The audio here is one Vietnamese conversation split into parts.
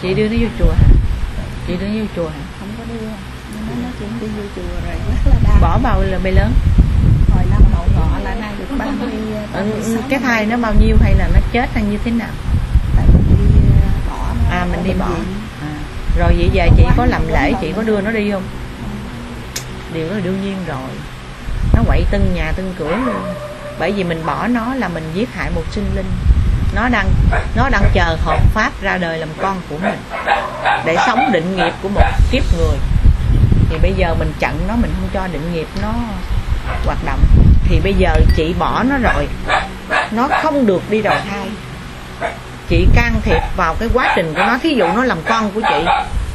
Chị đưa nó vô chùa hả? Chị đưa nó vô chùa hả? Không có đưa, nó chuyện đi vô chùa rồi rất là đau. Bỏ bao là bay lớn? Hồi năm Mậu Ngọ là nay được 36. Cái thai nó bao nhiêu hay là nó chết hay như thế nào? Tại mình đi bỏ nó. Mình đi bỏ. Rồi vậy giờ chị có làm lễ, chị có đưa nó đi không? Điều đó là đương nhiên rồi. Nó quậy tưng nhà tưng cửa luôn. Bởi vì mình bỏ nó là mình giết hại một sinh linh. Nó đang chờ hợp pháp ra đời làm con của mình, để sống định nghiệp của một kiếp người. Thì bây giờ mình chặn nó, mình không cho định nghiệp nó hoạt động. Thì bây giờ chị bỏ nó rồi, nó không được đi đầu thai. Chị can thiệp vào cái quá trình của nó. Thí dụ nó làm con của chị,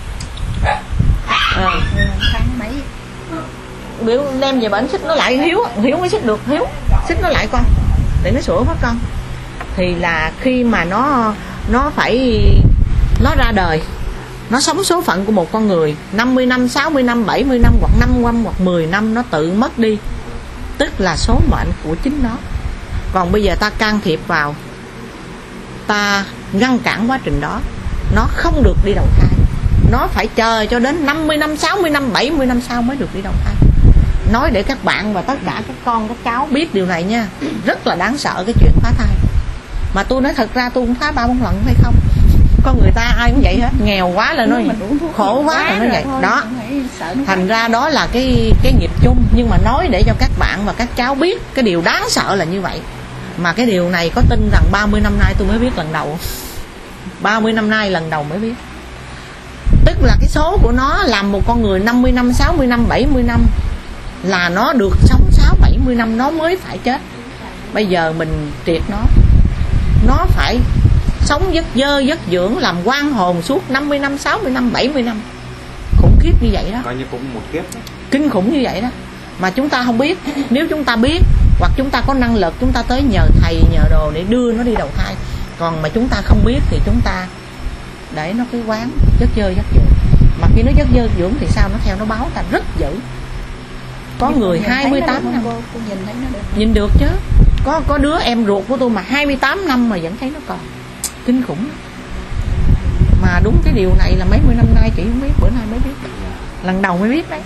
tháng mấy biểu đem về bệnh xích nó lại. Hiếu mới xích được. Hiếu xích nó lại con để nó sủa phát con. Thì là khi mà nó phải nó ra đời, nó sống số phận của một con người 50 năm, 60 năm, 70 năm hoặc 5 năm hoặc 10 năm nó tự mất đi, tức là số mệnh của chính nó. Còn bây giờ ta can thiệp vào, ta ngăn cản quá trình đó, nó không được đi đầu thai. Nó phải chờ cho đến 50 năm, 60 năm, 70 năm sau mới được đi đầu thai. Nói để các bạn và tất cả các con, các cháu biết điều này nha. Rất là đáng sợ cái chuyện phá thai. Mà tôi nói thật ra tôi cũng phá 3-4 lần phải không? Con người ta ai cũng vậy hết. Nghèo quá là nó khổ quá là nó vậy đó. Thành ra đó là cái nghiệp chung. Nhưng mà nói để cho các bạn và các cháu biết cái điều đáng sợ là như vậy. Mà cái điều này có tin rằng 30 năm nay tôi mới biết lần đầu. 30 năm nay lần đầu mới biết. Tức là cái số của nó làm một con người 50 năm, 60 năm, 70 năm là nó được sống 6-70 năm nó mới phải chết. Bây giờ mình triệt nó phải sống giấc dơ giấc dưỡng, làm quan hồn suốt 50 năm, 60 năm, 70 năm. Khủng khiếp như vậy đó. Coi như cũng một kiếp đó. Kinh khủng như vậy đó. Mà chúng ta không biết. Nếu chúng ta biết hoặc chúng ta có năng lực, chúng ta tới nhờ thầy nhờ đồ để đưa nó đi đầu thai. Còn mà chúng ta không biết thì chúng ta để nó cứ quán giấc dơ giấc dưỡng. Mà khi nó giấc dơ dưỡng thì sao? Nó theo nó báo ta rất dữ. Có người 28 năm nhìn được chứ. Có đứa em ruột của tôi mà 28 năm mà vẫn thấy nó còn. Kinh khủng. Mà đúng cái điều này là mấy mươi năm nay chị không biết, bữa nay mới biết. Lần đầu mới biết đấy.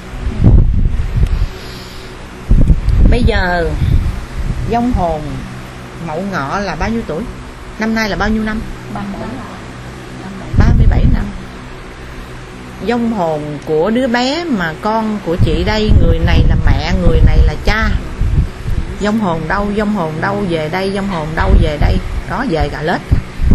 Bây giờ vong hồn Mậu Ngọ là bao nhiêu tuổi? Năm nay là bao nhiêu năm? 37 năm. Vong hồn của đứa bé mà con của chị đây, người này là mẹ, người này là cha. Vong hồn đâu, vong hồn đâu về đây, vong hồn đâu về đây. Đó về cả lết.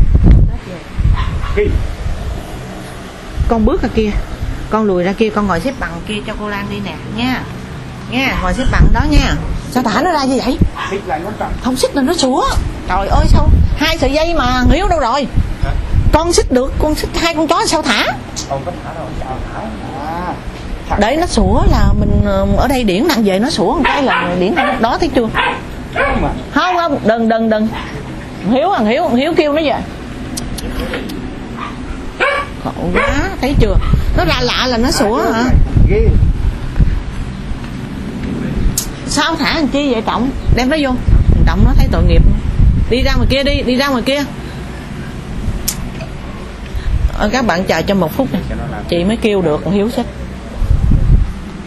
Con bước ra kia, con lùi ra kia, con ngồi xếp bằng kia cho cô Lan đi nè nha. Nghe, ngồi xếp bằng đó nha. Sao thả nó ra như vậy? Không xích là nó sủa. Trời ơi sao 2 sợi dây mà Hiếu đâu rồi? Con xích được, con xích 2 con chó sao thả? Không có thả đâu, thả. Để nó sủa là mình ở đây điển nặng về nó sủa một cái là điển đó, thấy chưa? Không, đừng. Hiếu kêu nó về. Khổ quá, thấy chưa? Nó ra lạ là nó sủa hả? Sao thả làm chi vậy Trọng? Đem nó vô. Trọng nó thấy tội nghiệp. Đi ra ngoài kia đi ra ngoài kia. Các bạn chờ cho 1 phút này. Chị mới kêu được Hiếu xích.